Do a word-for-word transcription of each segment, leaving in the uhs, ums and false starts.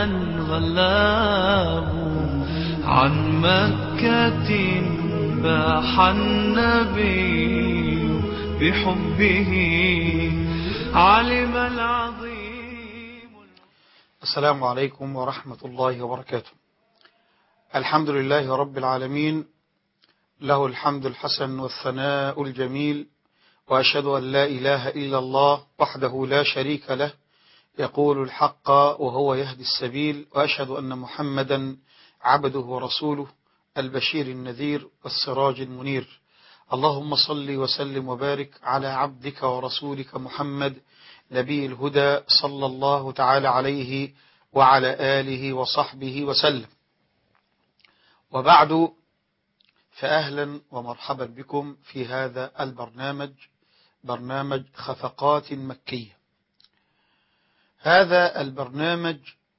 غلاب عن مكة باح النبي بحبه علم العظيم. السلام عليكم ورحمة الله وبركاته. الحمد لله رب العالمين، له الحمد الحسن والثناء الجميل، وأشهد أن لا إله إلا الله وحده لا شريك له يقول الحق وهو يهدي السبيل، وأشهد أن محمدا عبده ورسوله البشير النذير والسراج المنير. اللهم صل وسلم وبارك على عبدك ورسولك محمد نبي الهدى صلى الله تعالى عليه وعلى آله وصحبه وسلم. وبعد، فأهلا ومرحبا بكم في هذا البرنامج، برنامج خفقات مكية. هذا البرنامج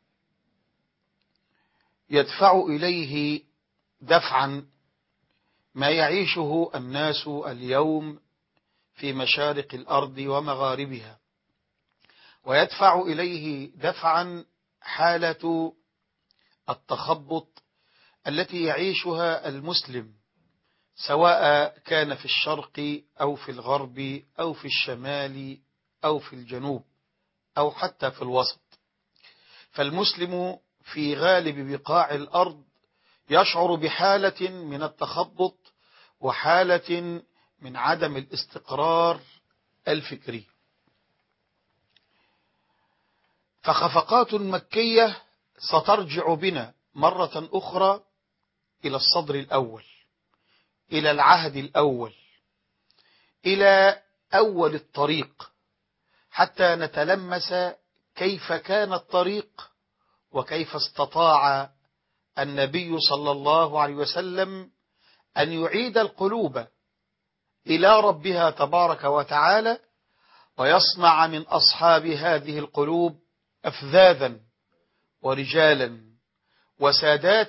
يدفع إليه دفعا ما يعيشه الناس اليوم في مشارق الأرض ومغاربها، ويدفع إليه دفعا حالة التخبط التي يعيشها المسلم، سواء كان في الشرق أو في الغرب أو في الشمال أو في الجنوب أو حتى في الوسط. فالمسلم في غالب بقاع الأرض يشعر بحالة من التخبط وحالة من عدم الاستقرار الفكري. فخفقات مكية سترجع بنا مرة أخرى إلى الصدر الأول، إلى العهد الأول، إلى أول الطريق، حتى نتلمس كيف كان الطريق وكيف استطاع النبي صلى الله عليه وسلم أن يعيد القلوب إلى ربها تبارك وتعالى، ويصنع من أصحاب هذه القلوب أفذاذا ورجالا وسادات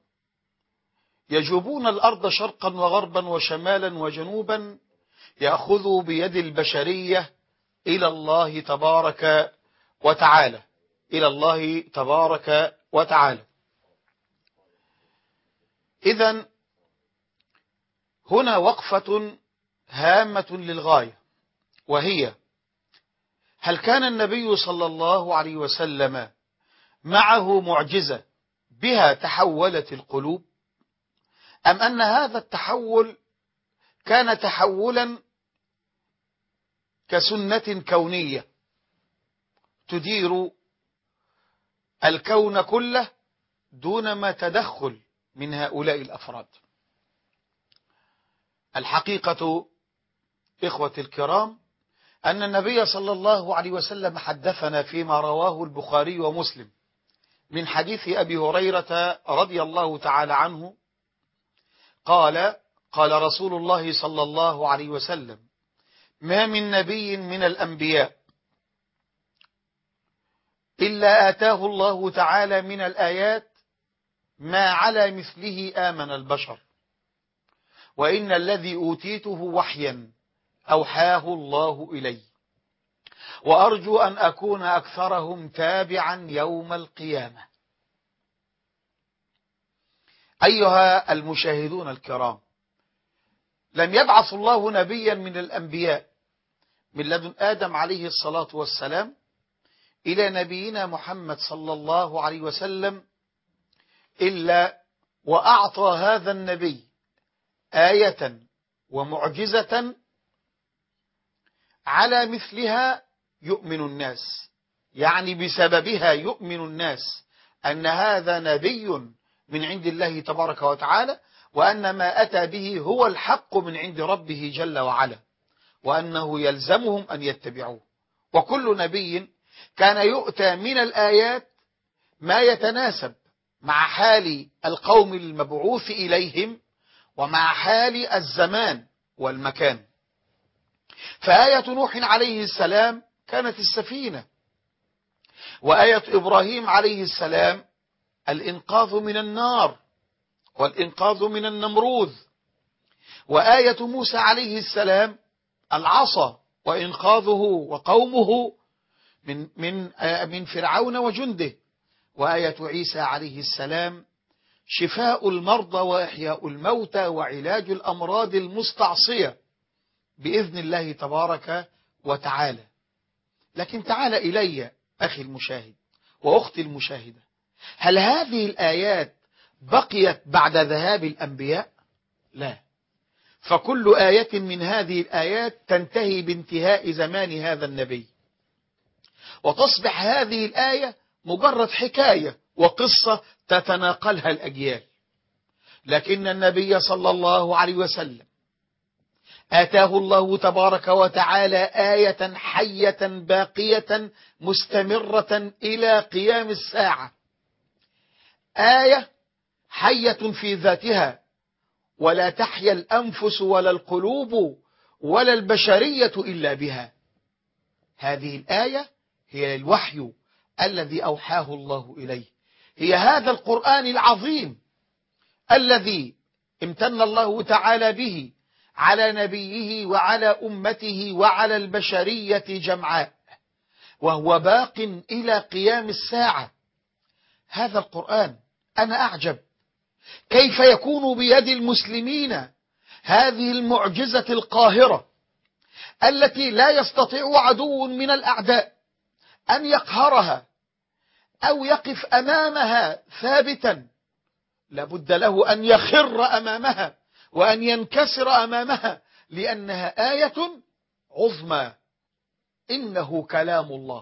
يجوبون الأرض شرقا وغربا وشمالا وجنوبا، يأخذوا بيد البشرية إلى الله تبارك وتعالى، إلى الله تبارك وتعالى. إذن هنا وقفة هامة للغاية، وهي: هل كان النبي صلى الله عليه وسلم معه معجزة بها تحولت القلوب، أم أن هذا التحول كان تحولا كسنة كونية تدير الكون كله دون ما تدخل من هؤلاء الأفراد؟ الحقيقة إخوتي الكرام أن النبي صلى الله عليه وسلم حدثنا فيما رواه البخاري ومسلم من حديث أبي هريرة رضي الله تعالى عنه قال: قال رسول الله صلى الله عليه وسلم: ما من نبي من الأنبياء إلا آتاه الله تعالى من الآيات ما على مثله آمن البشر، وإن الذي أوتيته وحيا أوحاه الله إلي، وأرجو أن أكون أكثرهم تابعا يوم القيامة. أيها المشاهدون الكرام، لم يبعث الله نبيا من الأنبياء من لدن آدم عليه الصلاة والسلام إلى نبينا محمد صلى الله عليه وسلم إلا وأعطى هذا النبي آية ومعجزة على مثلها يؤمن الناس، يعني بسببها يؤمن الناس أن هذا نبي من عند الله تبارك وتعالى، وأن ما أتى به هو الحق من عند ربه جل وعلا، وأنه يلزمهم أن يتبعوه. وكل نبي كان يؤتى من الآيات ما يتناسب مع حال القوم المبعوث إليهم ومع حال الزمان والمكان. فآية نوح عليه السلام كانت السفينة، وآية إبراهيم عليه السلام الإنقاذ من النار والإنقاذ من النمروذ، وآية موسى عليه السلام العصا وإنقاذه وقومه من من من فرعون وجنده، وآية عيسى عليه السلام شفاء المرضى وإحياء الموتى وعلاج الأمراض المستعصية بإذن الله تبارك وتعالى. لكن تعال إلي أخي المشاهد وأختي المشاهدة، هل هذه الآيات بقيت بعد ذهاب الأنبياء؟ لا، فكل آية من هذه الآيات تنتهي بانتهاء زمان هذا النبي، وتصبح هذه الآية مجرد حكاية وقصة تتناقلها الأجيال. لكن النبي صلى الله عليه وسلم آتاه الله تبارك وتعالى آية حية باقية مستمرة إلى قيام الساعة، آية حية في ذاتها ولا تحيا الأنفس ولا القلوب ولا البشرية إلا بها. هذه الآية هي الوحي الذي أوحاه الله إليه، هي هذا القرآن العظيم الذي امتن الله تعالى به على نبيه وعلى أمته وعلى البشرية جمعاء، وهو باق إلى قيام الساعة. هذا القرآن أنا أعجب كيف يكون بيد المسلمين هذه المعجزة القاهرة التي لا يستطيع عدو من الأعداء أن يقهرها أو يقف أمامها ثابتا، لابد له أن يخر أمامها وأن ينكسر أمامها، لأنها آية عظمى. إنه كلام الله،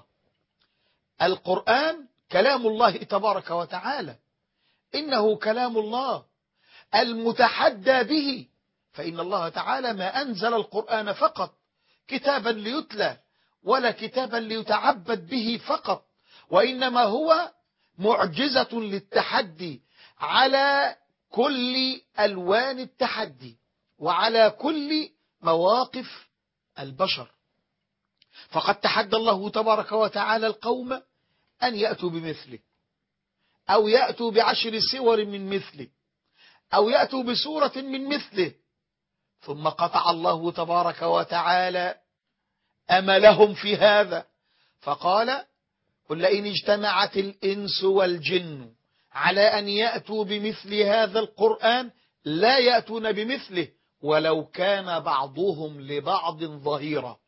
القرآن كلام الله تبارك وتعالى، إنه كلام الله المتحدى به، فإن الله تعالى ما أنزل القرآن فقط كتابا ليتلى ولا كتابا ليتعبد به فقط، وإنما هو معجزة للتحدي على كل ألوان التحدي وعلى كل مواقف البشر. فقد تحدى الله تبارك وتعالى القوم أن يأتوا بمثله، أو يأتوا بعشر سور من مثله، أو يأتوا بسورة من مثله، ثم قطع الله تبارك وتعالى أملهم في هذا فقال: قل لئن اجتمعت الإنس والجن على أن يأتوا بمثل هذا القرآن لا يأتون بمثله ولو كان بعضهم لبعض ظهيرا.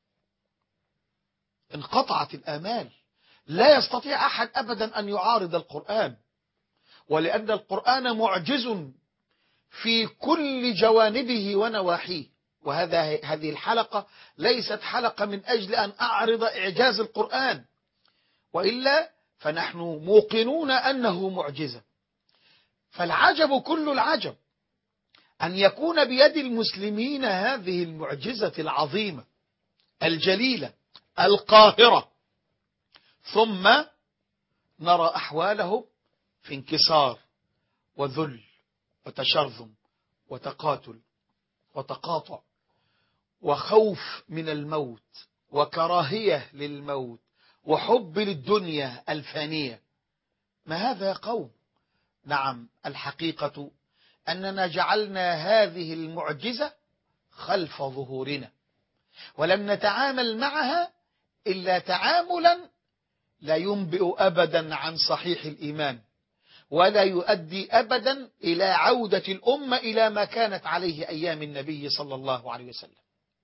انقطعت الآمال، لا يستطيع أحد أبدا أن يعارض القرآن، ولأن القرآن معجز في كل جوانبه ونواحيه. وهذا هذه الحلقة ليست حلقة من أجل أن أعرض إعجاز القرآن، وإلا فنحن موقنون أنه معجزة. فالعجب كل العجب أن يكون بيد المسلمين هذه المعجزة العظيمة الجليلة القاهرة، ثم نرى أحوالهم في انكسار وذل وتشرذم وتقاتل وتقاطع وخوف من الموت وكراهية للموت وحب للدنيا الفانية. ما هذا يا قوم؟ نعم، الحقيقة أننا جعلنا هذه المعجزة خلف ظهورنا، ولم نتعامل معها إلا تعاملا لا ينبئ أبدا عن صحيح الإيمان، ولا يؤدي أبدا إلى عودة الأمة إلى ما كانت عليه أيام النبي صلى الله عليه وسلم.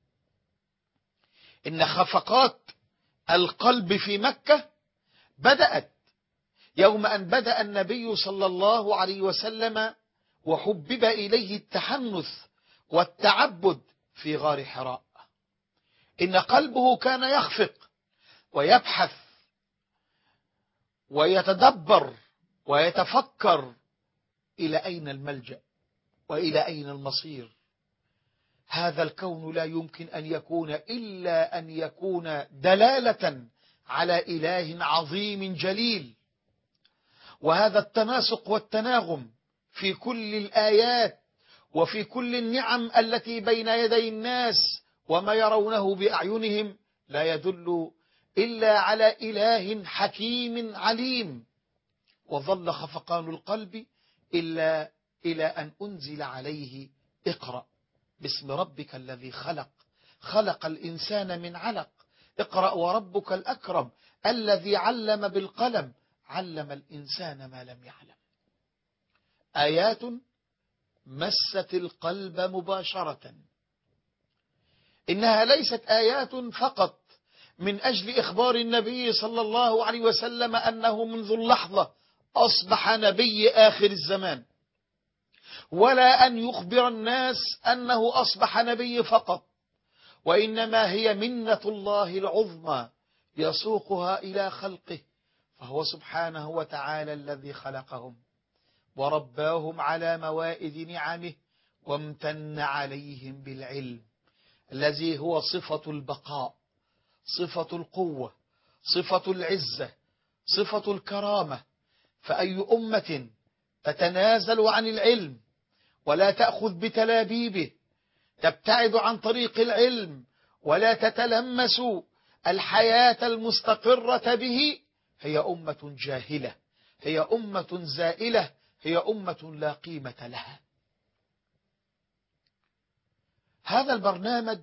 إن خفقات القلب في مكة بدأت يوم أن بدأ النبي صلى الله عليه وسلم وحبب إليه التحنث والتعبد في غار حراء. إن قلبه كان يخفق ويبحث ويتدبر ويتفكر إلى أين الملجأ وإلى أين المصير. هذا الكون لا يمكن أن يكون إلا أن يكون دلالة على إله عظيم جليل. وهذا التناسق والتناغم في كل الآيات وفي كل النعم التي بين يدي الناس وما يرونه بأعينهم لا يدل إلا على إله حكيم عليم. وظل خفقان القلب إلا إلى أن أنزل عليه: اقرأ باسم ربك الذي خلق، خلق الإنسان من علق، اقرأ وربك الأكرم الذي علم بالقلم، علم الإنسان ما لم يعلم. آيات مست القلب مباشرة. إنها ليست آيات فقط من أجل إخبار النبي صلى الله عليه وسلم أنه منذ اللحظة أصبح نبي آخر الزمان، ولا أن يخبر الناس أنه أصبح نبي فقط، وإنما هي منة الله العظمى يسوقها إلى خلقه، فهو سبحانه وتعالى الذي خلقهم ورباهم على موائد نعمه وامتن عليهم بالعلم الذي هو صفة البقاء، صفة القوة، صفة العزة، صفة الكرامة. فأي أمة تتنازل عن العلم ولا تأخذ بتلابيبه، تبتعد عن طريق العلم ولا تتلمس الحياة المستقرة به، هي أمة جاهلة، هي أمة زائلة، هي أمة لا قيمة لها. هذا البرنامج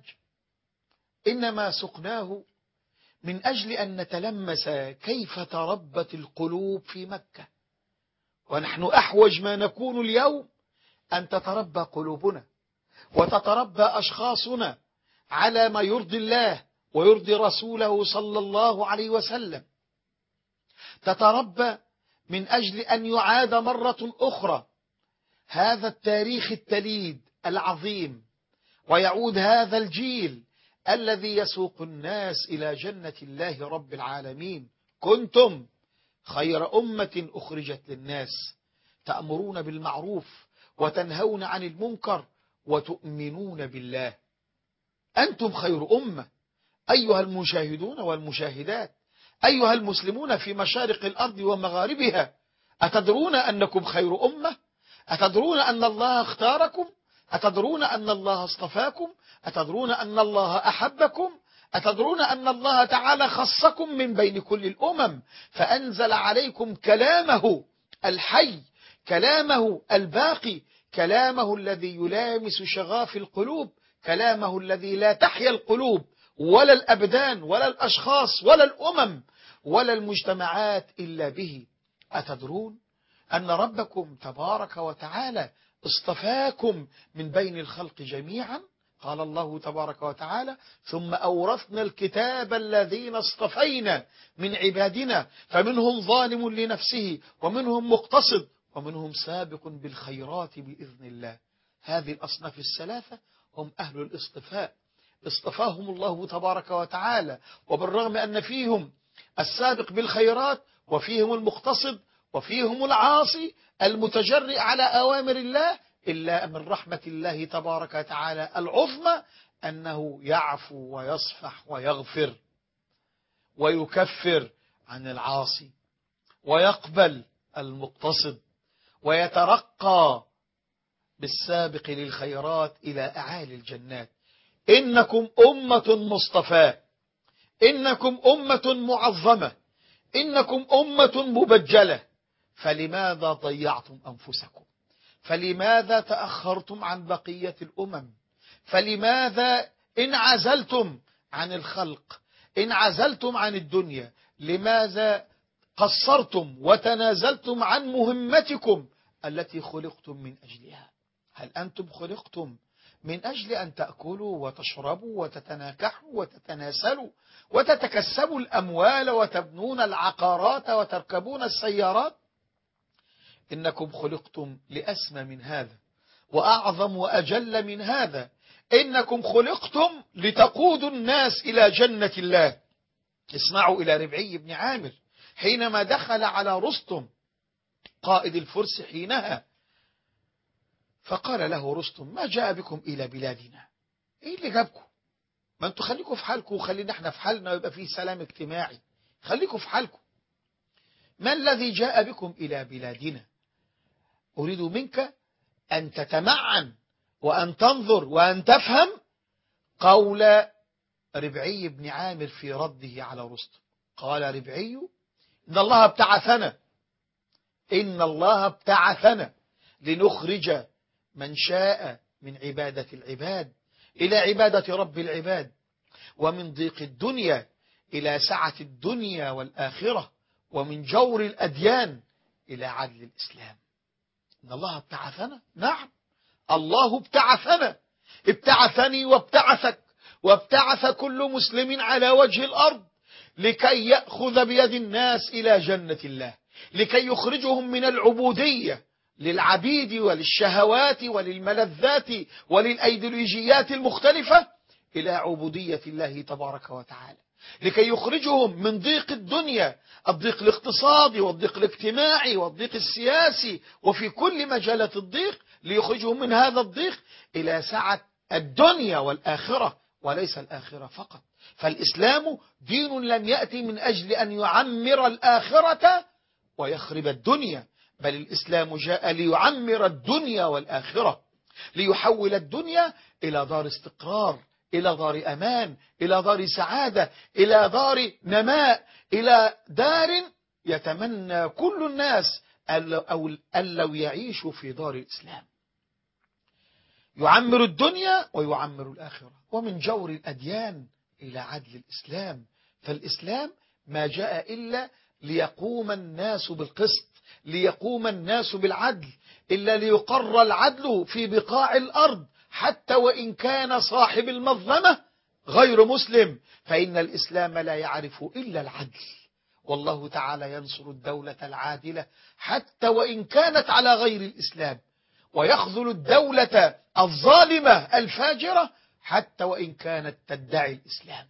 إنما سقناه من أجل أن نتلمس كيف تربت القلوب في مكة، ونحن أحوج ما نكون اليوم أن تتربى قلوبنا وتتربى أشخاصنا على ما يرضي الله ويرضي رسوله صلى الله عليه وسلم، تتربى من أجل أن يعاد مرة أخرى هذا التاريخ التليد العظيم، ويعود هذا الجيل الذي يسوق الناس إلى جنة الله رب العالمين. كنتم خير أمة أخرجت للناس تأمرون بالمعروف وتنهون عن المنكر وتؤمنون بالله. أنتم خير أمة أيها المشاهدون والمشاهدات، أيها المسلمون في مشارق الأرض ومغاربها. أتدرون أنكم خير أمة؟ أتدرون أن الله اختاركم؟ أتدرون أن الله اصطفاكم؟ أتدرون أن الله أحبكم؟ أتدرون أن الله تعالى خصكم من بين كل الأمم فأنزل عليكم كلامه الحي، كلامه الباقي، كلامه الذي يلامس شغاف القلوب، كلامه الذي لا تحيا القلوب ولا الأبدان ولا الأشخاص ولا الأمم ولا المجتمعات إلا به. أتدرون أن ربكم تبارك وتعالى اصطفاكم من بين الخلق جميعا؟ قال الله تبارك وتعالى: ثم أورثنا الكتاب الذين اصطفينا من عبادنا فمنهم ظالم لنفسه ومنهم مقتصد ومنهم سابق بالخيرات بإذن الله. هذه الأصناف الثلاثة هم أهل الاصطفاء، اصطفاهم الله تبارك وتعالى، وبالرغم أن فيهم السابق بالخيرات وفيهم المقتصد وفيهم العاصي المتجرئ على أوامر الله، إلا من رحمة الله تبارك وتعالى العظمى أنه يعفو ويصفح ويغفر ويكفر عن العاصي ويقبل المقتصد ويترقى بالسابق للخيرات إلى أعالي الجنات. إنكم أمة مصطفاة، إنكم أمة معظمة، إنكم أمة مبجلة، فلماذا ضيعتم أنفسكم؟ فلماذا تأخرتم عن بقية الأمم؟ فلماذا انعزلتم عن الخلق؟ انعزلتم عن الدنيا؟ لماذا قصرتم وتنازلتم عن مهمتكم التي خلقتم من أجلها؟ هل أنتم خلقتم من أجل أن تأكلوا وتشربوا وتتناكحوا وتتناسلوا وتتكسبوا الأموال وتبنون العقارات وتركبون السيارات؟ إنكم خلقتم لأسمى من هذا وأعظم وأجل من هذا. إنكم خلقتم لتقودوا الناس إلى جنة الله. اسمعوا إلى ربعي بن عامر حينما دخل على رستم قائد الفرس حينها، فقال له رستم: ما جاء بكم إلى بلادنا؟ إيه اللي جابكم؟ ما أنتوا خليكم في حالكم وخلينا احنا في حالنا ويبقى فيه سلام اجتماعي. خليكم في حالكم. ما الذي جاء بكم إلى بلادنا؟ أريد منك أن تتمعن وأن تنظر وأن تفهم قول ربعي بن عامر في رده على رستم. قال ربعي: إن الله ابتعثنا إن الله ابتعثنا لنخرج من شاء من عبادة العباد إلى عبادة رب العباد، ومن ضيق الدنيا إلى سعة الدنيا والآخرة، ومن جور الأديان إلى عدل الإسلام. إن الله ابتعثنا، نعم الله ابتعثنا، ابتعثني وابتعثك وابتعث كل مسلم على وجه الأرض لكي يأخذ بيد الناس إلى جنة الله، لكي يخرجهم من العبودية للعبيد وللشهوات وللملذات وللأيديولوجيات المختلفة إلى عبودية الله تبارك وتعالى، لكي يخرجهم من ضيق الدنيا، الضيق الاقتصادي والضيق الاجتماعي والضيق السياسي وفي كل مجالات الضيق، ليخرجهم من هذا الضيق إلى سعة الدنيا والآخرة، وليس الآخرة فقط. فالإسلام دين لم يأتي من أجل أن يعمر الآخرة ويخرب الدنيا، بل الإسلام جاء ليعمر الدنيا والآخرة، ليحول الدنيا إلى دار استقرار، إلى دار أمان، إلى دار سعادة، إلى دار نماء، إلى دار يتمنى كل الناس أن لو يعيشوا في دار الإسلام. يعمر الدنيا ويعمر الآخرة، ومن جور الأديان إلى عدل الإسلام. فالإسلام ما جاء إلا ليقوم الناس بالقسط، ليقوم الناس بالعدل، إلا ليقر العدل في بقاع الأرض، حتى وإن كان صاحب المظلمة غير مسلم، فإن الإسلام لا يعرف إلا العدل. والله تعالى ينصر الدولة العادلة حتى وإن كانت على غير الإسلام، ويخذل الدولة الظالمة الفاجرة حتى وإن كانت تدعي الإسلام.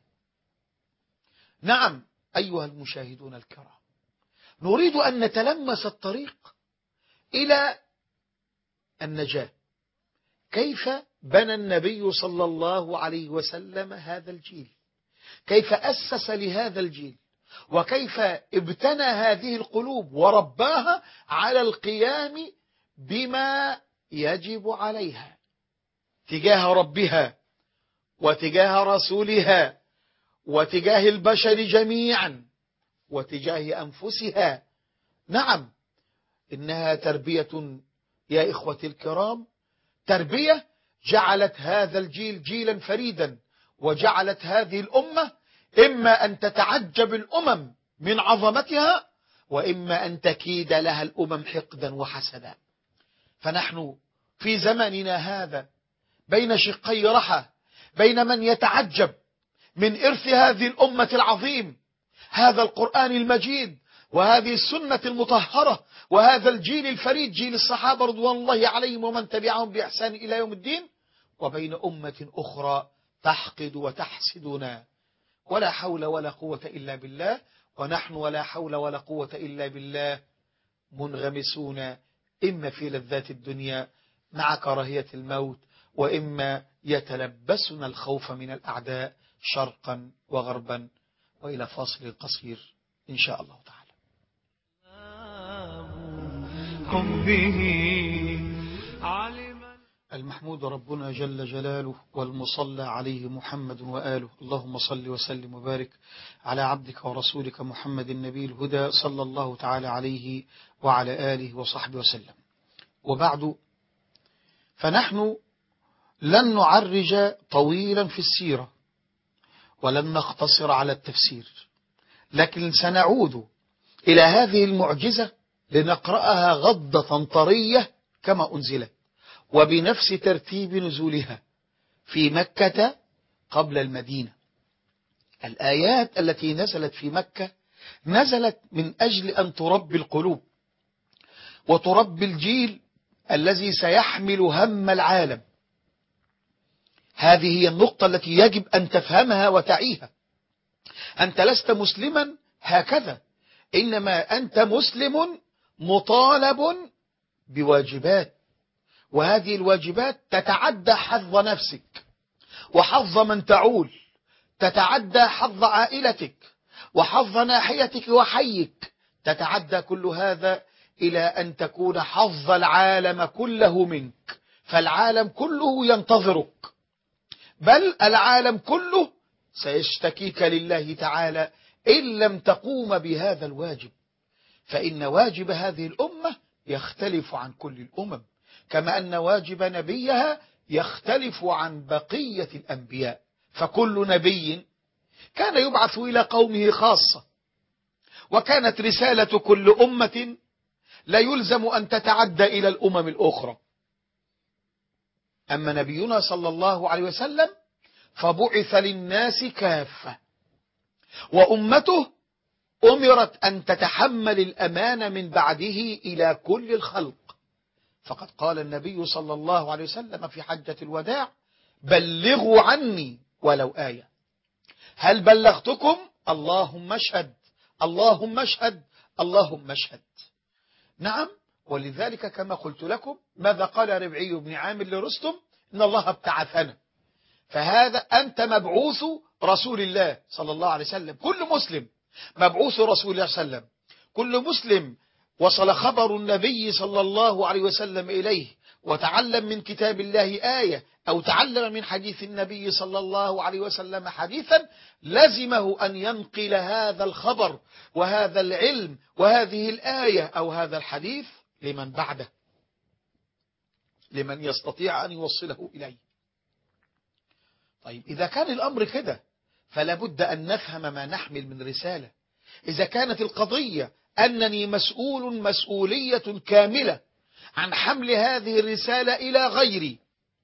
نعم أيها المشاهدون الكرام، نريد أن نتلمس الطريق إلى النجاة. كيف بنى النبي صلى الله عليه وسلم هذا الجيل، كيف أسس لهذا الجيل، وكيف ابتنى هذه القلوب ورباها على القيام بما يجب عليها تجاه ربها وتجاه رسولها وتجاه البشر جميعا وتجاه أنفسها. نعم إنها تربية يا إخوتي الكرام، تربية جعلت هذا الجيل جيلا فريدا، وجعلت هذه الأمة إما أن تتعجب الأمم من عظمتها، وإما أن تكيد لها الأمم حقدا وحسدا. فنحن في زماننا هذا بين شقي رحى، بين من يتعجب من إرث هذه الأمة العظيم، هذا القرآن المجيد وهذه السنة المطهرة وهذا الجيل الفريد، جيل الصحابة رضوان الله عليهم ومن تبعهم بإحسان إلى يوم الدين، وبين أمة أخرى تحقد وتحسدنا. ولا حول ولا قوة إلا بالله، ونحن ولا حول ولا قوة إلا بالله منغمسون إما في لذات الدنيا مع كراهية الموت، وإما يتلبسنا الخوف من الأعداء شرقا وغربا. وإلى فاصل قصير إن شاء الله تعالى. المحمود ربنا جل جلاله، والمصلى عليه محمد وآله. اللهم صل وسلم وبارك على عبدك ورسولك محمد النبي الهدى صلى الله تعالى عليه وعلى آله وصحبه وسلم. وبعد، فنحن لن نعرج طويلا في السيرة ولن نقتصر على التفسير، لكن سنعود إلى هذه المعجزة لنقرأها غضة طرية كما أنزلت وبنفس ترتيب نزولها في مكة قبل المدينة. الآيات التي نزلت في مكة نزلت من أجل أن تربي القلوب وتربي الجيل الذي سيحمل هم العالم. هذه هي النقطة التي يجب أن تفهمها وتعيها. أنت لست مسلما هكذا، إنما أنت مسلم مطالب بواجبات، وهذه الواجبات تتعدى حظ نفسك وحظ من تعول، تتعدى حظ عائلتك وحظ ناحيتك وحيك، تتعدى كل هذا إلى أن تكون حظ العالم كله منك. فالعالم كله ينتظرك، بل العالم كله سيشتكيك لله تعالى إن لم تقوم بهذا الواجب. فإن واجب هذه الأمة يختلف عن كل الأمم، كما أن واجب نبيها يختلف عن بقية الأنبياء. فكل نبي كان يبعث إلى قومه خاصة، وكانت رسالة كل أمة لا يلزم أن تتعدى إلى الأمم الأخرى. أما نبينا صلى الله عليه وسلم فبعث للناس كافة، وأمته أمرت أن تتحمل الأمان من بعده إلى كل الخلق. فقد قال النبي صلى الله عليه وسلم في حجة الوداع: بلغوا عني ولو آية. هل بلغتكم؟ اللهم اشهد، اللهم اشهد، اللهم اشهد. نعم، ولذلك كما قلت لكم ماذا قال ربعي بن عامر لرستم؟ إن الله ابتعثنا. فهذا أنت مبعوث رسول الله صلى الله عليه وسلم، كل مسلم مبعوث رسول الله صلى الله عليه وسلم، كل مسلم وصل خبر النبي صلى الله عليه وسلم إليه وتعلم من كتاب الله آية أو تعلم من حديث النبي صلى الله عليه وسلم حديثا، لزمه أن ينقل هذا الخبر وهذا العلم وهذه الآية أو هذا الحديث لمن بعده، لمن يستطيع أن يوصله إليه. طيب إذا كان الأمر كده فلا بد أن نفهم ما نحمل من رسالة. إذا كانت القضية أنني مسؤول مسؤولية كاملة عن حمل هذه الرسالة إلى غيري،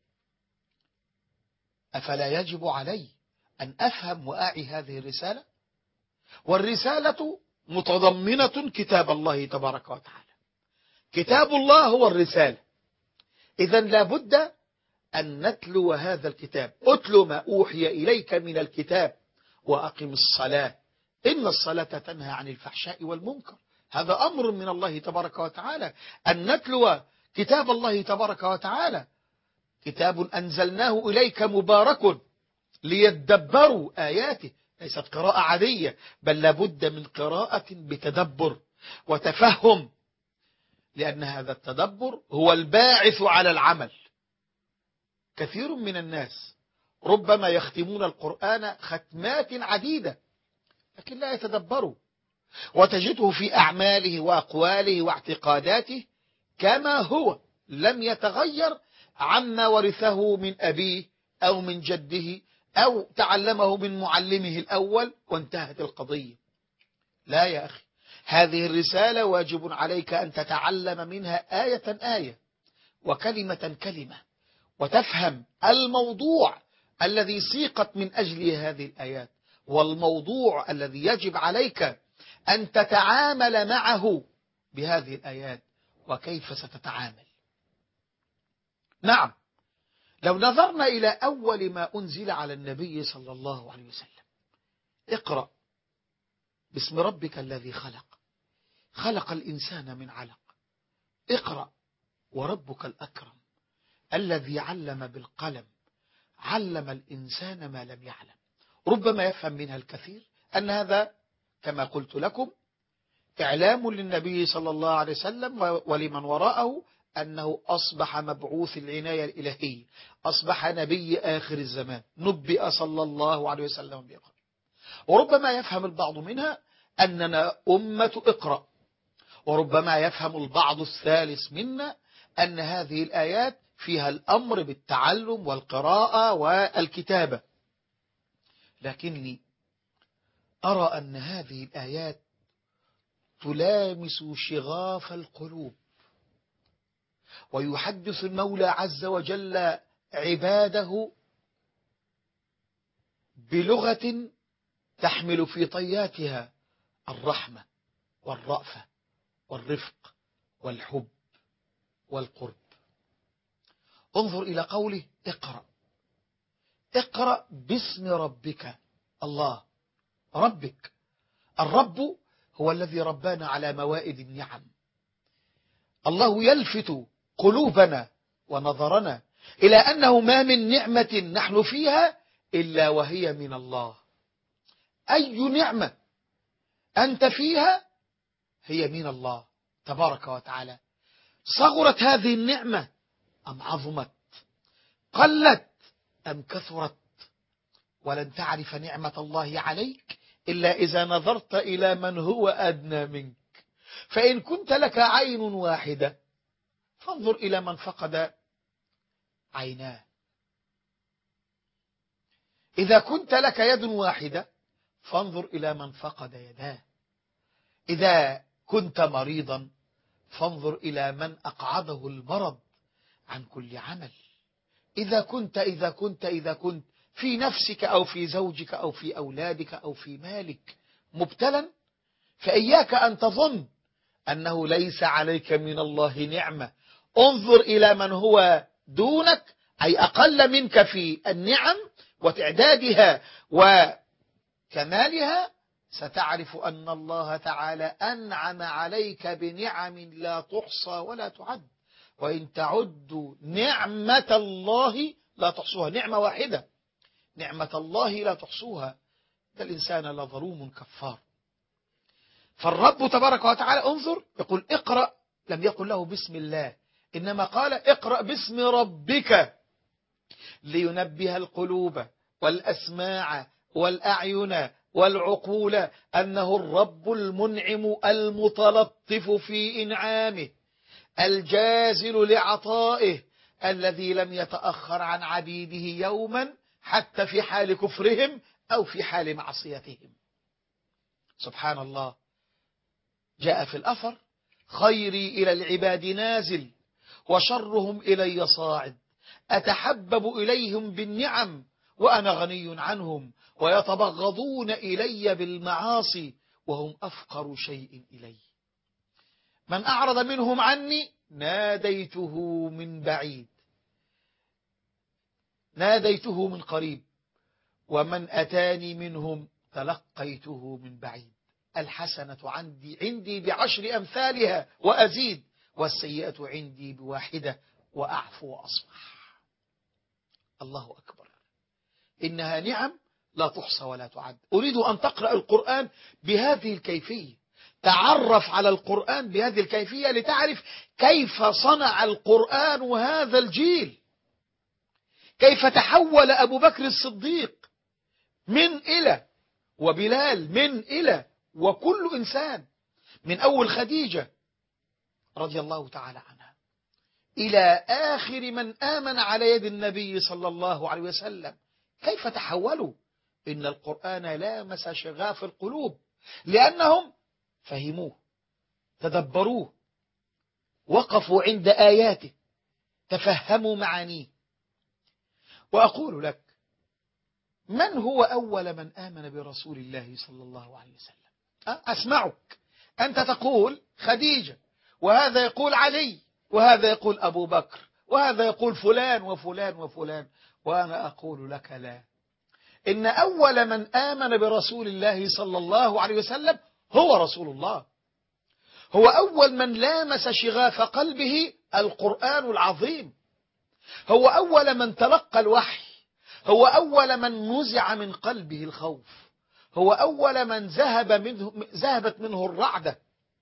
أفلا يجب علي أن أفهم وأعي هذه الرسالة؟ والرسالة متضمنة كتاب الله تبارك وتعالى، كتاب الله هو الرسالة. إذن لا بد أن نتلو هذا الكتاب. أتلو ما أوحي إليك من الكتاب وأقم الصلاة إن الصلاة تنهى عن الفحشاء والمنكر. هذا أمر من الله تبارك وتعالى أن نتلو كتاب الله تبارك وتعالى. كتاب أنزلناه إليك مبارك ليدبروا آياته، ليست قراءة عادية، بل لابد من قراءة بتدبر وتفهم، لأن هذا التدبر هو الباعث على العمل. كثير من الناس ربما يختمون القرآن ختمات عديدة لكن لا يتدبروا، وتجده في أعماله وأقواله واعتقاداته كما هو، لم يتغير عما ورثه من أبيه أو من جده أو تعلمه من معلمه الأول وانتهت القضية. لا يا أخي، هذه الرسالة واجب عليك أن تتعلم منها آية آية وكلمة كلمة، وتفهم الموضوع الذي سيقت من أجل هذه الآيات، والموضوع الذي يجب عليك أن تتعامل معه بهذه الآيات، وكيف ستتعامل. نعم، لو نظرنا إلى أول ما أنزل على النبي صلى الله عليه وسلم: اقرأ باسم ربك الذي خلق، خلق الإنسان من علق، اقرأ وربك الأكرم الذي علم بالقلم، علم الإنسان ما لم يعلم. ربما يفهم منها الكثير أن هذا كما قلت لكم إعلام للنبي صلى الله عليه وسلم ولمن وراءه أنه أصبح مبعوث العناية الإلهية، أصبح نبي آخر الزمان، نبئ صلى الله عليه وسلم بإقرأ. وربما يفهم البعض منها أننا أمة اقرأ، وربما يفهم البعض الثالث منا أن هذه الآيات فيها الأمر بالتعلم والقراءة والكتابة. لكني أرى أن هذه الآيات تلامس شغاف القلوب، ويحدث المولى عز وجل عباده بلغة تحمل في طياتها الرحمة والرأفة والرفق والحب والقرب. انظر إلى قوله اقرأ، اقرأ باسم ربك. الله ربك، الرب هو الذي ربانا على موائد النعم. الله يلفت قلوبنا ونظرنا إلى أنه ما من نعمة نحن فيها إلا وهي من الله. أي نعمة أنت فيها هي من الله تبارك وتعالى. صغرت هذه النعمة أم عظمت، قلت أم كثرت، ولن تعرف نعمة الله عليك إلا إذا نظرت إلى من هو أدنى منك. فإن كنت لك عين واحدة فانظر إلى من فقد عيناه، إذا كنت لك يد واحدة فانظر إلى من فقد يداه، إذا كنت مريضا فانظر إلى من أقعده المرض عن كل عمل. إذا كنت إذا كنت إذا كنت في نفسك أو في زوجك أو في أولادك أو في مالك مبتلا، فإياك أن تظن أنه ليس عليك من الله نعمة. انظر إلى من هو دونك، أي أقل منك في النعم وتعدادها وكمالها، ستعرف أن الله تعالى أنعم عليك بنعم لا تحصى ولا تعد. وإن تعدوا نعمة الله لا تحصوها. نعمة واحدة، نعمة الله لا تحصوها. ده الإنسان لظلوم كفار. فالرب تبارك وتعالى انظر، يقول اقرأ، لم يقل له بسم الله، إنما قال اقرأ باسم ربك، لينبه القلوب والأسماع والأعين والعقول أنه الرب المنعم المتلطف في إنعامه، الجازل لعطائه، الذي لم يتأخر عن عبيده يوما حتى في حال كفرهم أو في حال معصيتهم. سبحان الله. جاء في الأثر خيري إلى العباد نازل وشرهم إلي صاعد، أتحبب إليهم بالنعم وأنا غني عنهم، ويتبغضون إلي بالمعاصي وهم أفقر شيء إلي. من أعرض منهم عني ناديته من بعيد، ناديته من قريب، ومن أتاني منهم تلقيته من بعيد. الحسنة عندي عندي بعشر أمثالها وأزيد، والسيئة عندي بواحدة وأعفو وأصفح. الله أكبر. إنها نعم لا تحصى ولا تعد. أريد أن تقرأ القرآن بهذه الكيفية، تعرف على القرآن بهذه الكيفية لتعرف كيف صنع القرآن هذا الجيل، كيف تحول أبو بكر الصديق من إلى، وبلال من إلى، وكل إنسان من أول خديجة رضي الله تعالى عنها إلى آخر من آمن على يد النبي صلى الله عليه وسلم، كيف تحولوا. إن القرآن لامس شغاف القلوب، لأنهم فهموه، تدبروه، وقفوا عند آياته، تفهموا معانيه. وأقول لك، من هو أول من آمن برسول الله صلى الله عليه وسلم؟ أسمعك أنت تقول خديجة، وهذا يقول علي، وهذا يقول أبو بكر، وهذا يقول فلان وفلان وفلان، وأنا أقول لك لا، إن أول من آمن برسول الله صلى الله عليه وسلم هو رسول الله. هو أول من لامس شغاف قلبه القرآن العظيم، هو أول من تلقى الوحي، هو أول من نزع من قلبه الخوف، هو أول من ذهب منه ذهبت منه الرعدة،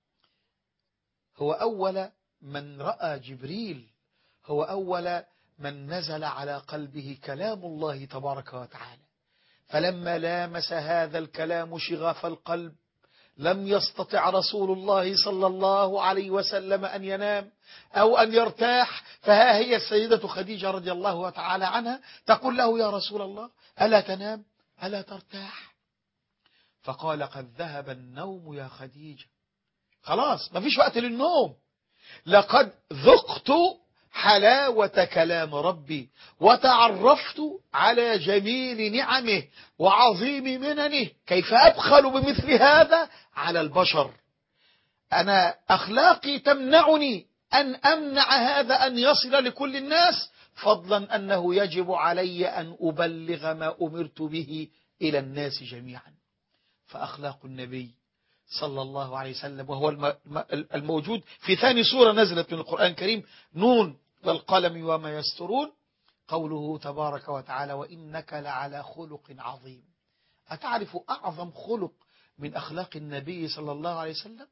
هو أول من رأى جبريل، هو أول من نزل على قلبه كلام الله تبارك وتعالى. فلما لامس هذا الكلام شغاف القلب لم يستطع رسول الله صلى الله عليه وسلم أن ينام أو أن يرتاح. فها هي السيدة خديجة رضي الله تعالى عنها تقول له: يا رسول الله، ألا تنام؟ ألا ترتاح؟ فقال: قد ذهب النوم يا خديجة، خلاص ما فيش وقت للنوم. لقد ذقت حلاوة كلام ربي، وتعرفت على جميل نعمه وعظيم مننه، كيف أبخل بمثل هذا على البشر؟ أنا أخلاقي تمنعني أن أمنع هذا أن يصل لكل الناس، فضلا أنه يجب علي أن أبلغ ما أمرت به إلى الناس جميعا. فأخلاق النبي صلى الله عليه وسلم، وهو الموجود في ثاني سورة نزلت من القرآن الكريم، نون والقلم وما يسترون، قوله تبارك وتعالى: وإنك لعلى خلق عظيم. أتعرف أعظم خلق من أخلاق النبي صلى الله عليه وسلم؟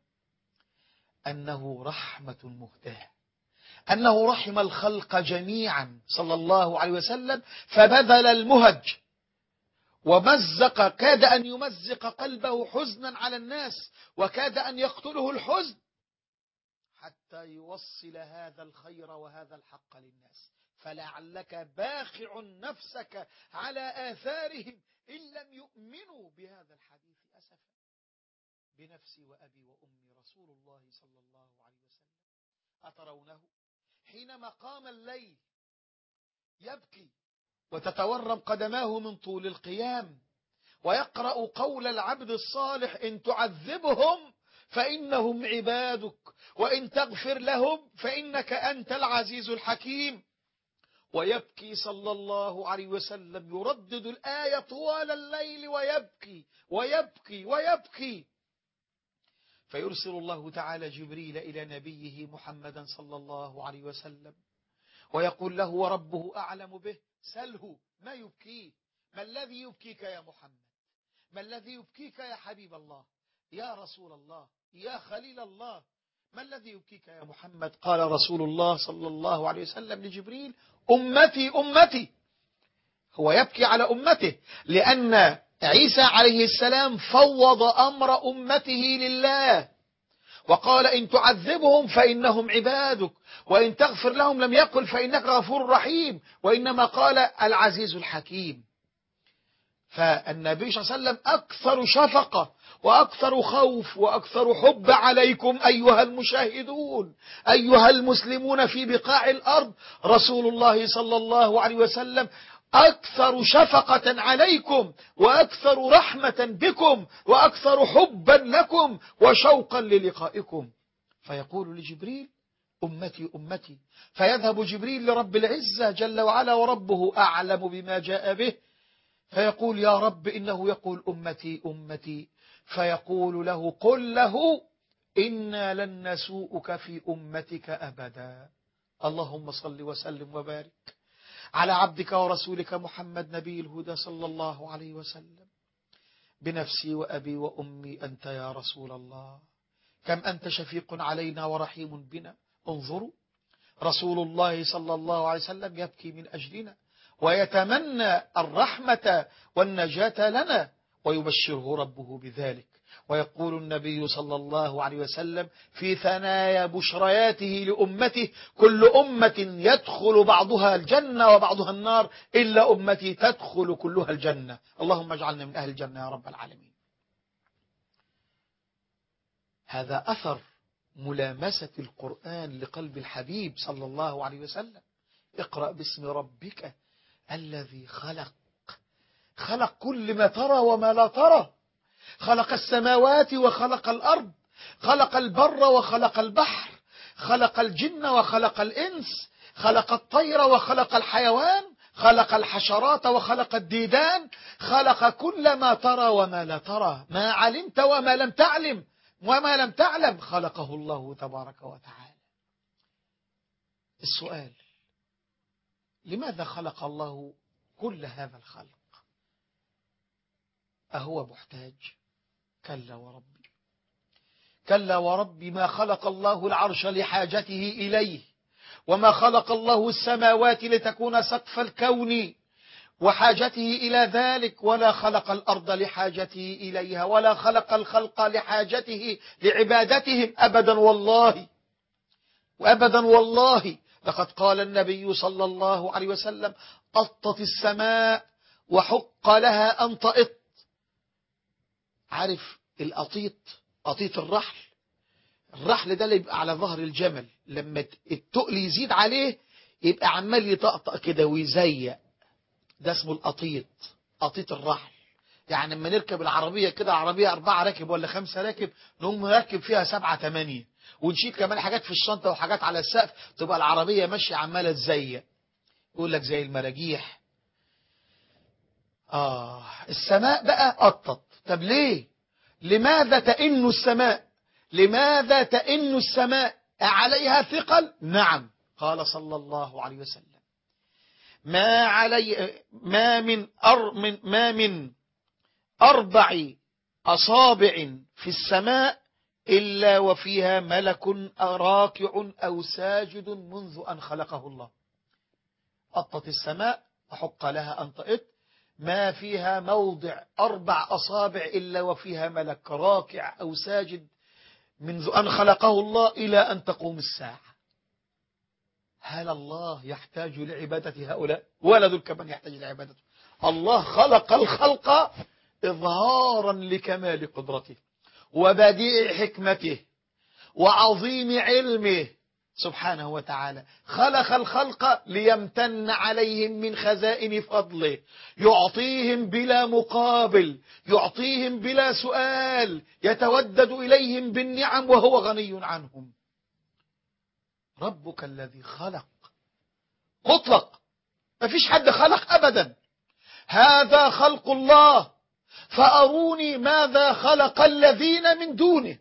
أنه رحمة مهداة، أنه رحم الخلق جميعا صلى الله عليه وسلم، فبذل المهج ومزق، كاد أن يمزق قلبه حزنا على الناس، وكاد أن يقتله الحزن حتى يوصل هذا الخير وهذا الحق للناس. فلعلك باخع نفسك على آثارهم إن لم يؤمنوا بهذا الحديث أسفا. بنفسي وأبي وأمي رسول الله صلى الله عليه وسلم أترونه حينما قام الليل يبكي وتتورم قدماه من طول القيام ويقرأ قول العبد الصالح إن تعذبهم فإنهم عبادك وإن تغفر لهم فإنك أنت العزيز الحكيم، ويبكي صلى الله عليه وسلم يردد الآية طوال الليل ويبكي ويبكي ويبكي، فيرسل الله تعالى جبريل إلى نبيه محمد صلى الله عليه وسلم ويقول له وربه أعلم به سله ما يبكيه، ما الذي يبكيك يا محمد، ما الذي يبكيك يا حبيب الله، يا رسول الله، يا خليل الله، ما الذي يبكيك يا محمد؟ قال رسول الله صلى الله عليه وسلم لجبريل أمتي أمتي. هو يبكي على أمته لأن عيسى عليه السلام فوض أمر أمته لله وقال إن تعذبهم فإنهم عبادك وإن تغفر لهم لم يقل فإنك غفور رحيم، وإنما قال العزيز الحكيم. فالنبي صلى الله عليه وسلم أكثر شفقة وأكثر خوف وأكثر حب عليكم أيها المشاهدون أيها المسلمون في بقاع الأرض، رسول الله صلى الله عليه وسلم أكثر شفقة عليكم وأكثر رحمة بكم وأكثر حبا لكم وشوقا للقائكم. فيقول لجبريل أمتي أمتي، فيذهب جبريل لرب العزة جل وعلا وربه أعلم بما جاء به، فيقول يا رب إنه يقول أمتي أمتي، فيقول له قل له إنا لن نسوءك في أمتك أبدا. اللهم صل وسلم وبارك على عبدك ورسولك محمد نبي الهدى صلى الله عليه وسلم. بنفسي وأبي وأمي أنت يا رسول الله، كم أنت شفيق علينا ورحيم بنا. انظروا رسول الله صلى الله عليه وسلم يبكي من أجلنا ويتمنى الرحمة والنجاة لنا ويبشره ربه بذلك، ويقول النبي صلى الله عليه وسلم في ثنايا بشرياته لأمته كل أمة يدخل بعضها الجنة وبعضها النار إلا أمتي تدخل كلها الجنة. اللهم اجعلنا من أهل الجنة يا رب العالمين. هذا أثر ملامسة القرآن لقلب الحبيب صلى الله عليه وسلم. اقرأ باسم ربك الذي خلق، خلق كل ما ترى وما لا ترى، خلق السماوات وخلق الأرض، خلق البر وخلق البحر، خلق الجن وخلق الإنس، خلق الطير وخلق الحيوان، خلق الحشرات وخلق الديدان، خلق كل ما ترى وما لا ترى، ما علمت وما لم تعلم وما لم تعلم خلقه الله تبارك وتعالى. السؤال لماذا خلق الله كل هذا الخلق؟ أهو محتاج؟ كلا وربي، كلا وربي، ما خلق الله العرش لحاجته إليه، وما خلق الله السماوات لتكون سقف الكون وحاجته إلى ذلك، ولا خلق الأرض لحاجته إليها، ولا خلق الخلق لحاجته لعبادتهم أبدا والله وأبدا والله. لقد قال النبي صلى الله عليه وسلم أطت السماء وحق لها أن تأط. عارف الأطيط؟ أطيط الرحل، الرحل ده اللي يبقى على ظهر الجمل لما التقل يزيد عليه يبقى عمال يطقطق كده ويزيق، ده اسمه الأطيط، أطيط الرحل. يعني لما نركب العربية كده، عربية أربعة راكب ولا خمسة راكب، نقوم نركب فيها سبعة تمانية ونشيل كمان حاجات في الشنطة وحاجات على السقف، تبقى العربية ماشية عمالة تزيق، يقول لك زي المراجيح. آه السماء بقى أطت. طب ليه؟ لماذا تئن السماء؟ لماذا تئن السماء؟ عليها ثقل؟ نعم. قال صلى الله عليه وسلم ما علي ما من أر من ما من أربع أصابع في السماء إلا وفيها ملك راكع أو ساجد منذ أن خلقه الله. أطت السماء وحق لها أن تئط، ما فيها موضع أربع أصابع إلا وفيها ملك راكع أو ساجد منذ أن خلقه الله إلى أن تقوم الساعة. هل الله يحتاج لعبادة هؤلاء؟ ولا ذل كمن يحتاج لعبادته. الله خلق الخلق إظهارا لكمال قدرته وبديع حكمته وعظيم علمه سبحانه وتعالى. خلق الخلق ليمتن عليهم من خزائن فضله، يعطيهم بلا مقابل، يعطيهم بلا سؤال، يتودد إليهم بالنعم وهو غني عنهم. ربك الذي خلق مطلق، ما فيش حد خلق أبدا، هذا خلق الله، فأروني ماذا خلق الذين من دونه.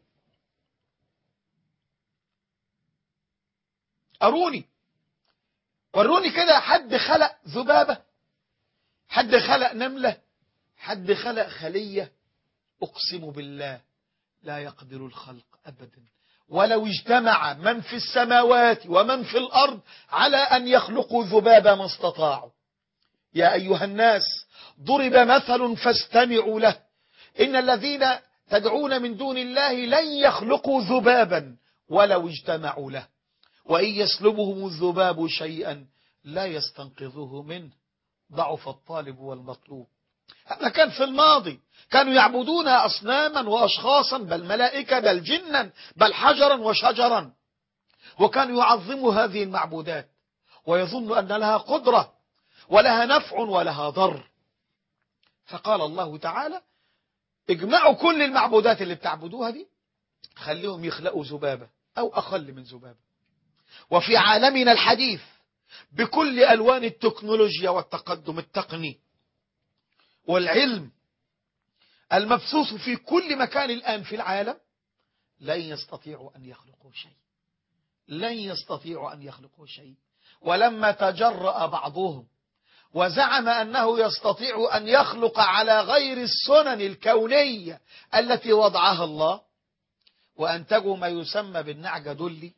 أروني، وروني كده، حد خلق ذبابة، حد خلق نملة، حد خلق خلية. أقسم بالله لا يقدر الخلق أبدا، ولو اجتمع من في السماوات ومن في الأرض على أن يخلقوا ذبابة ما استطاعوا. يا أيها الناس ضرب مثل فاستمعوا له، إن الذين تدعون من دون الله لن يخلقوا ذبابا ولو اجتمعوا له، وإن يسلبهم الذباب شيئا لا يستنقذوه منه، ضعف الطالب والمطلوب. هذا كان في الماضي، كانوا يعبدون أصناما وأشخاصا، بل ملائكة، بل جنا، بل حجرا وشجرا، وكانوا يعظموا هذه المعبودات ويظن أن لها قدرة ولها نفع ولها ضر. فقال الله تعالى اجمعوا كل المعبودات اللي بتعبدوها دي، خليهم يخلقوا ذبابة أو أقل من ذبابة. وفي عالمنا الحديث بكل ألوان التكنولوجيا والتقدم التقني والعلم المبثوث في كل مكان الآن في العالم، لن يستطيعوا أن يخلقوا شيء، لن يستطيعوا أن يخلقوا شيء. ولما تجرأ بعضهم وزعم أنه يستطيع أن يخلق على غير السنن الكونية التي وضعها الله، وأنتجوا ما يسمى بالنعجة دلي،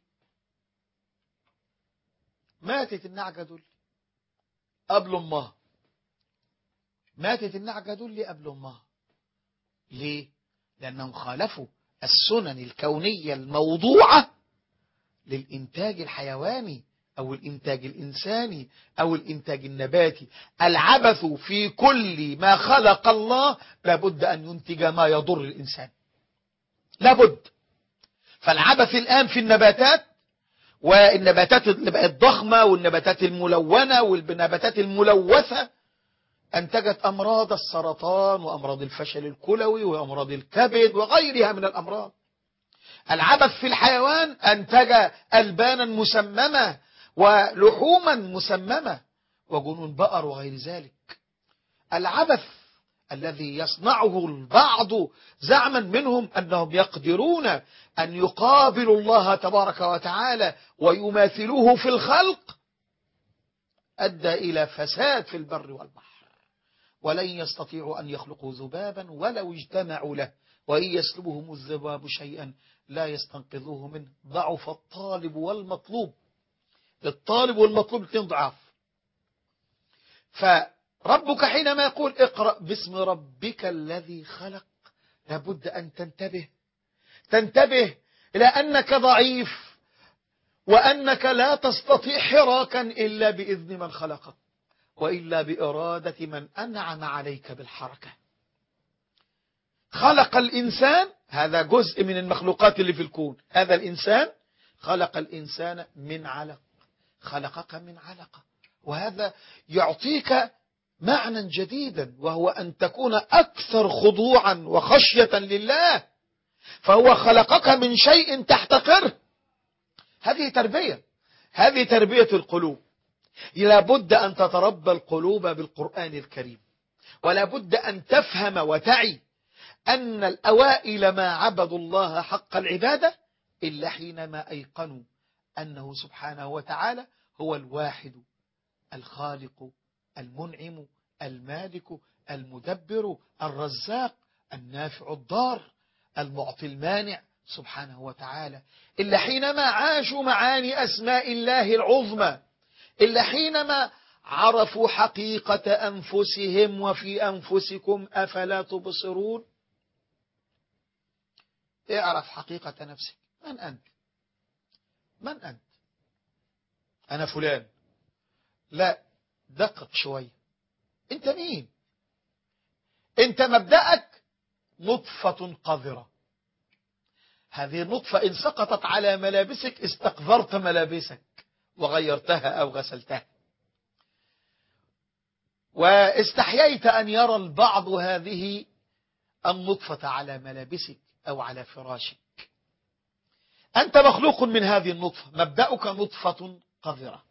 ماتت النعجة دلي قبل أمها، ماتت النعجة دلي قبل أمها. ليه؟ لأنهم خالفوا السنن الكونية الموضوعة للإنتاج الحيواني أو الإنتاج الإنساني أو الإنتاج النباتي. العبث في كل ما خلق الله لابد أن ينتج ما يضر الإنسان، لابد. فالعبث الآن في النباتات، والنباتات الضخمة والنباتات الملونة والنباتات الملوثة أنتجت أمراض السرطان وأمراض الفشل الكلوي وأمراض الكبد وغيرها من الأمراض. العبث في الحيوان أنتج ألبانا مسممة ولحوما مسممة وجنون بقر وغير ذلك. العبث الذي يصنعه البعض زعما منهم أنهم يقدرون أن يقابلوا الله تبارك وتعالى ويماثلوه في الخلق أدى إلى فساد في البر والبحر. ولن يستطيعوا أن يخلقوا ذبابا ولو اجتمعوا له، وإن يسلبهم الذباب شيئا لا يستنقذوه منه، ضعف الطالب والمطلوب. الطالب والمطلوب الاثنين ضعاف. فربك حينما يقول اقرأ باسم ربك الذي خلق، لابد أن تنتبه، تنتبه إلى أنك ضعيف وأنك لا تستطيع حراكا إلا بإذن من خلقك، وإلا بإرادة من أنعم عليك بالحركة. خلق الإنسان، هذا جزء من المخلوقات اللي في الكون، هذا الإنسان خلق الإنسان من علق، خلقك من علقة، وهذا يعطيك معنى جديدا، وهو أن تكون أكثر خضوعا وخشية لله. فهو خلقك من شيء تحتقره. هذه تربية، هذه تربية القلوب. لابد أن تتربى القلوب بالقرآن الكريم، ولا بد أن تفهم وتعي أن الأوائل ما عبدوا الله حق العبادة إلا حينما أيقنوا أنه سبحانه وتعالى هو الواحد الخالق المنعم المالك المدبر الرزاق النافع الضار المعطي المانع سبحانه وتعالى. إلا حينما عاشوا معاني أسماء الله العظمى، إلا حينما عرفوا حقيقة أنفسهم وفي أنفسكم أفلا تبصرون. اعرف حقيقة نفسك. من أنت؟ من أنت؟ أنا فلان. لا، دقق شوي. أنت مين؟ أنت مبدأك نطفة قذرة، هذه النطفة إن سقطت على ملابسك استقذرت ملابسك وغيرتها أو غسلتها. واستحييت أن يرى البعض هذه النطفة على ملابسك أو على فراشك. أنت مخلوق من هذه النطفة، مبدأك نطفة قذرة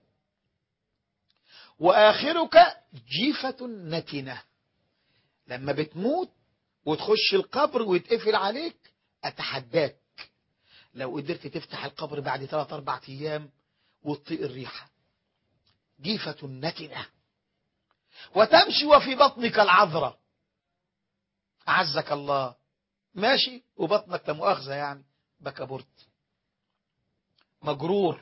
وآخرك جيفة نتنة. لما بتموت وتخش القبر ويتقفل عليك، أتحداك لو قدرت تفتح القبر بعد ثلاث أربع أيام وتطيق الريحة. جيفة نتنة وتمشي وفي بطنك العذراء، أعزك الله، ماشي وبطنك لا مؤاخذة يعني بكبرت، مجرور،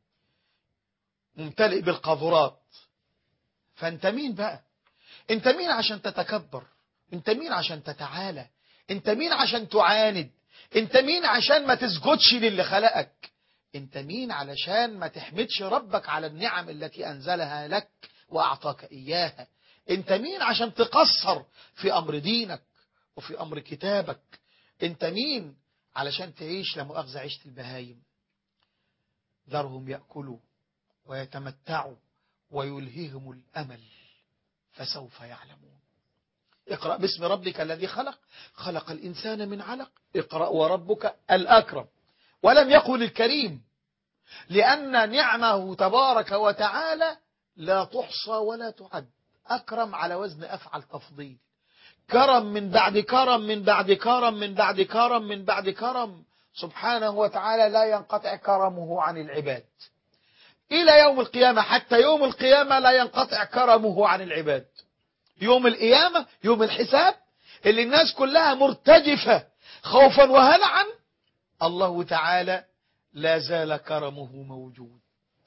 ممتلئ بالقاذورات. فأنت مين بقى؟ أنت مين عشان تتكبر؟ أنت مين عشان تتعالى؟ أنت مين عشان تعاند؟ أنت مين عشان ما تسجدش للي خلقك؟ أنت مين علشان ما تحمدش ربك على النعم التي أنزلها لك وأعطاك إياها؟ أنت مين عشان تقصر في أمر دينك وفي أمر كتابك؟ أنت مين علشان تعيش لمؤاخذة عيشة البهايم؟ ذرهم يأكلوا ويتمتعوا ويلهيهم الأمل فسوف يعلمون. اقرأ باسم ربك الذي خلق، خلق الإنسان من علق، اقرأ وربك الأكرم. ولم يقل الكريم، لأن نعمه تبارك وتعالى لا تحصى ولا تعد. أكرم على وزن أفعل تفضيل، كرم من بعد كرم من بعد كرم من بعد كرم من بعد كرم. سبحانه وتعالى لا ينقطع كرمه عن العباد إلى يوم القيامة. حتى يوم القيامة لا ينقطع كرمه عن العباد. يوم القيامة، يوم الحساب اللي الناس كلها مرتجفة خوفا وهلعا، الله تعالى لا زال كرمه موجود.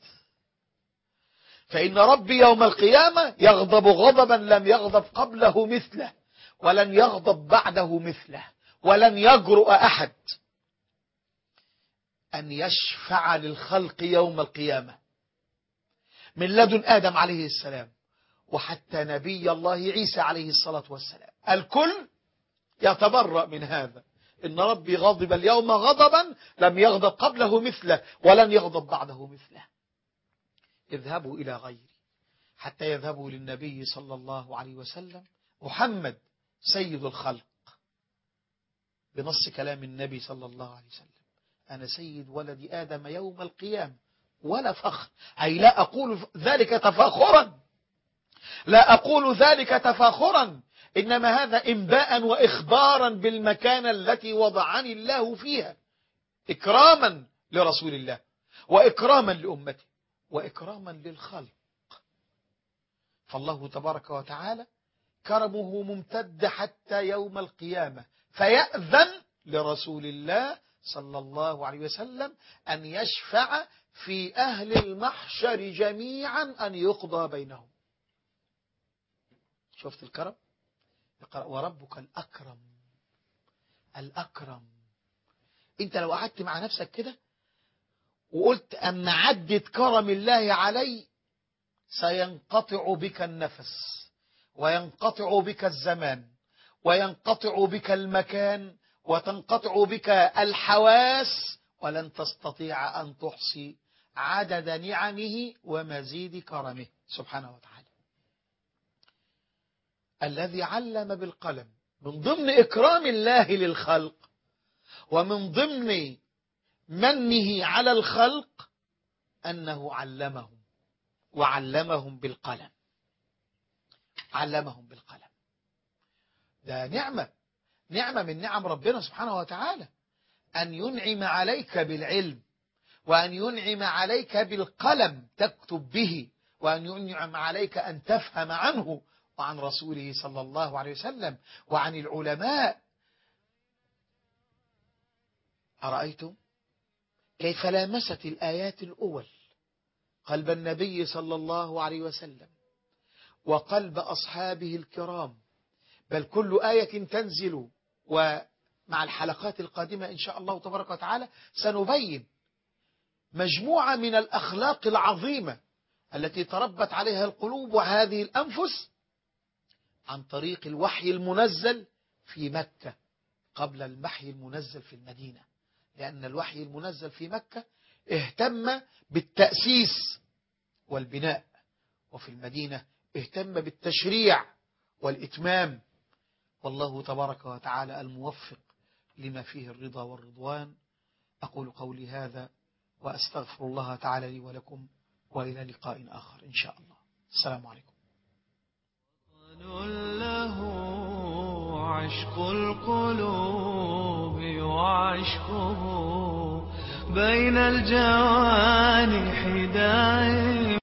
فإن ربي يوم القيامة يغضب غضبا لم يغضب قبله مثله، ولن يغضب بعده مثله، ولن يجرؤ أحد أن يشفع للخلق يوم القيامة من لدن آدم عليه السلام وحتى نبي الله عيسى عليه الصلاة والسلام. الكل يتبرأ من هذا. إن ربي غضب اليوم غضبا لم يغضب قبله مثله ولن يغضب بعده مثله. اذهبوا إلى غيري حتى يذهبوا للنبي صلى الله عليه وسلم محمد سيد الخلق، بنص كلام النبي صلى الله عليه وسلم: أنا سيد ولد آدم يوم القيامة ولا فخر. أي لا أقول ذلك تفاخرا، لا أقول ذلك تفاخرا، إنما هذا إنباء وإخبارا بالمكانة التي وضعني الله فيها، إكراما لرسول الله وإكراما لأمته وإكراما للخلق. فالله تبارك وتعالى كرمه ممتد حتى يوم القيامة، فيأذن لرسول الله صلى الله عليه وسلم أن يشفع في أهل المحشر جميعا أن يقضى بينهم. شفت الكرم؟ اقرأ وربك الأكرم. الأكرم. انت لو قعدت مع نفسك كده وقلت أن عدت كرم الله علي، سينقطع بك النفس وينقطع بك الزمان وينقطع بك المكان وتنقطع بك الحواس، ولن تستطيع أن تحصي عدد نعمه ومزيد كرمه سبحانه وتعالى. الذي علم بالقلم، من ضمن إكرام الله للخلق ومن ضمن منه على الخلق أنه علمهم، وعلمهم بالقلم. علمهم بالقلم، ده نعمة، نعمة من نعم ربنا سبحانه وتعالى، أن ينعم عليك بالعلم، وأن ينعم عليك بالقلم تكتب به، وأن ينعم عليك أن تفهم عنه وعن رسوله صلى الله عليه وسلم وعن العلماء. أرأيتم كيف لامست الآيات الأول قلب النبي صلى الله عليه وسلم وقلب أصحابه الكرام؟ بل كل آية تنزل، ومع الحلقات القادمة إن شاء الله تبارك وتعالى سنبين مجموعة من الأخلاق العظيمة التي تربت عليها القلوب وهذه الأنفس عن طريق الوحي المنزل في مكة قبل الوحي المنزل في المدينة، لأن الوحي المنزل في مكة اهتم بالتأسيس والبناء، وفي المدينة اهتم بالتشريع والإتمام. والله تبارك وتعالى الموفق لما فيه الرضا والرضوان. أقول قولي هذا وأستغفر الله تعالى لي ولكم، وإلى لقاء آخر إن شاء الله. السلام عليكم. له عشق القلوب وعشقه بين الجوانح دائم.